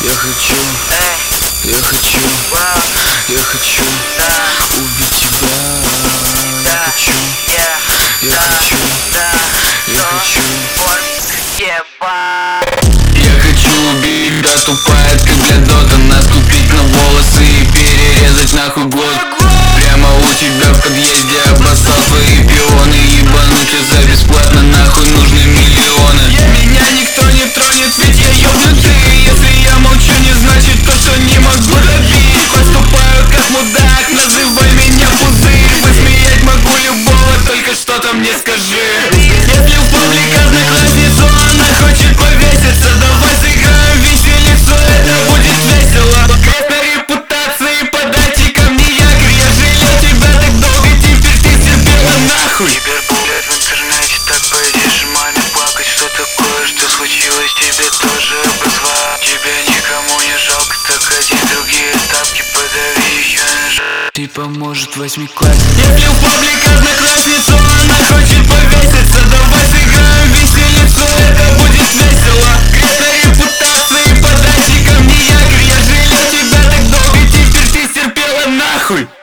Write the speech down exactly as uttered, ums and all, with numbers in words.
Я хочу, я хочу, я хочу убить тебя. Я хочу, я хочу, я хочу. Я хочу убить, да тупая ты, бля, дота. Наступить на волосы и перерезать нахуй год. Прямо у тебя в подъезде обоссал твои пионы. Ебануть тебя за бесплатно, нахуй нужны миллионы. Меня никто не тронет, ведь я ёбнутый. Если я молчу, не значит то, что не могу добить. Поступаю как мудак, называй меня пузырь. Высмеять могу любого, только что-то мне скажи. Если в паблик одноклассницу она хочет повеситься, давай сыграем виселицу, это будет весело. Крест на репутации, подайте ко мне якорь. Я жалел тебя так долго, теперь ты терпела нахуй. Кибербуллет в интернете, так пойдешь маме плакать. Что такое, что случилось, тебе тоже обозвать. Тебя никому не жалко, так ходи другие тапки, подави еще на жар. Типа может восьмиклассник. Если в паблик одноклассницу она хочет повеситься, давай сыграем виселицу, это будет весело. Крест на репутации, подайте ко мне якорь. Я жалел тебя так долго, теперь ты терпела нахуй.